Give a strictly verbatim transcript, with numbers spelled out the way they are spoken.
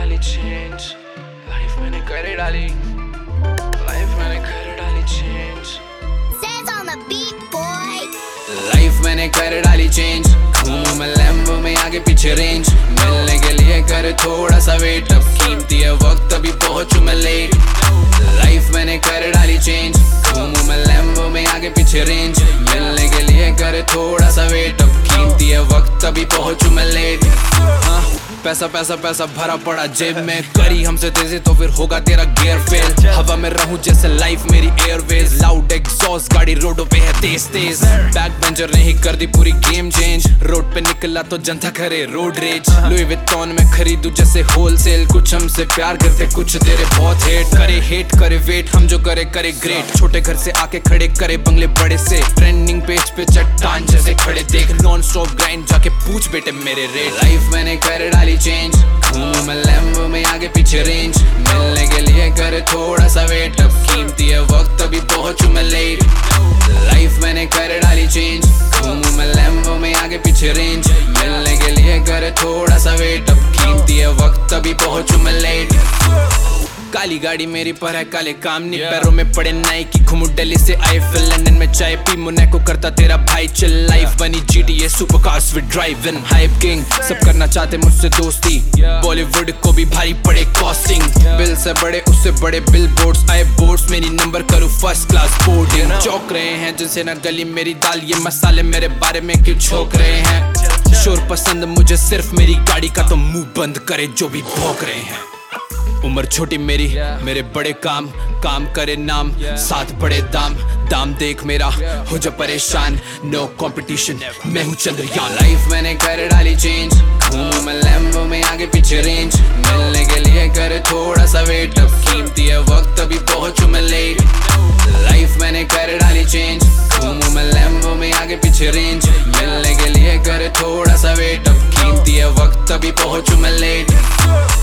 डाली change, life मैंने कर डाली, लाइफ मैंने कर डाली change. Says on the beat boy. Life मैंने कर डाली चेंज, घूमूं मैं लैम्बो में आगे पीछे रेंज, मिलने के लिए कर थोड़ा सा वेट, अब कीमती है वक्त अभी पहुंचूं मैं लेट। लाइफ मैंने कर डाली चेंज, घूमूं मैं लैम्बो में आगे पीछे रेंज, मिलने के लिए कर थोड़ा सा वेट, अब कीमती है वक्त अभी पहुंचूं मैं लेट। हाँ पैसा पैसा पैसा भरा पड़ा जेब में, करी हमसे तेजी तो फिर होगा तेरा गियर फेल। हवा में रहूं जैसे लाइफ मेरी एयरवेज, लाउड एग्जॉस्ट गाड़ी रोडों पे है तेज तेज, बैक बेंचर ने ही कर दी पूरी गेम चेंज, रोड पे निकला तो जनता करे रोड रेज। लुई विटॉन में खरीदू जैसे होलसेल, कुछ हमसे प्यार करते कुछ तेरे बहुत हेट, करे हेट करे वेट, हम जो करे करे ग्रेट, छोटे घर से आके खड़े करे बंगले बड़े से, ट्रेंडिंग पेज पे चट्टान जैसे खड़े देख, नॉन स्टॉप ग्राइंड जाके पूछ बेटे मेरे रेट। लाइफ मैंने कर डाली चेंज, घूमूं मैं लैम्बो में आगे पीछे रेंज, मिलने के लिए कर थोड़ा सा वेट, अब कीमती है वक्त अभी पहुंचूं मैं लेट। लाइफ मैंने कर डाली चेंज, घूमूं मैं लैम्बो में आगे पीछे रेंज, मिलने के लिए कर थोड़ा सा वेट, अब कीमती है वक्त अभी पहुंचूं मैं लेट। काली गाड़ी मेरी पर है काले काम नहीं, पैरों में पड़े नाइकी, घूमू दिल्ली से आए फिर लंदन में चाय पी, मोनाको करता तेरा भाई चिल, लाइफ बनी GTA super cars with drive in, hype king सब करना चाहते मुझसे दोस्ती, बॉलीवुड को भी भारी पड़े कॉस्टिंग, बिल से बड़े उससे बड़े बिल बोर्ड्स आए बोर्ड्स, मेरी नंबर करूँ फर्स्ट क्लास बोर्डिंग, चौक रहे हैं जिनसे ना गली मेरी दाल, ये मसाले मेरे बारे में क्यों छोक रहे हैं, शोर पसंद मुझे सिर्फ मेरी गाड़ी का, तो मुंह बंद करे जो भी भौंक रहे हैं। उम्र छोटी मेरी मेरे बड़े काम, काम करे नाम साथ बड़े दाम, दाम देख मेरा हो जा परेशान, नो कंपटीशन मैं हूँ चंद्रयान। लाइफ मैंने कर डाली चेंज, घूमूं मैं लैम्बो में आगे पीछे रेंज, मिलने के लिए कर थोड़ा सा वेट, अब कीमती है वक्त अभी पहुंचूं मैं लेट। लाइफ मैंने कर डाली चेंज, घूमूं मैं लैम्बो में आगे पीछे रेंज, मिलने के लिए कर थोड़ा सा वेट, अब कीमती है वक्त अभी पहुंचूं मैं लेट।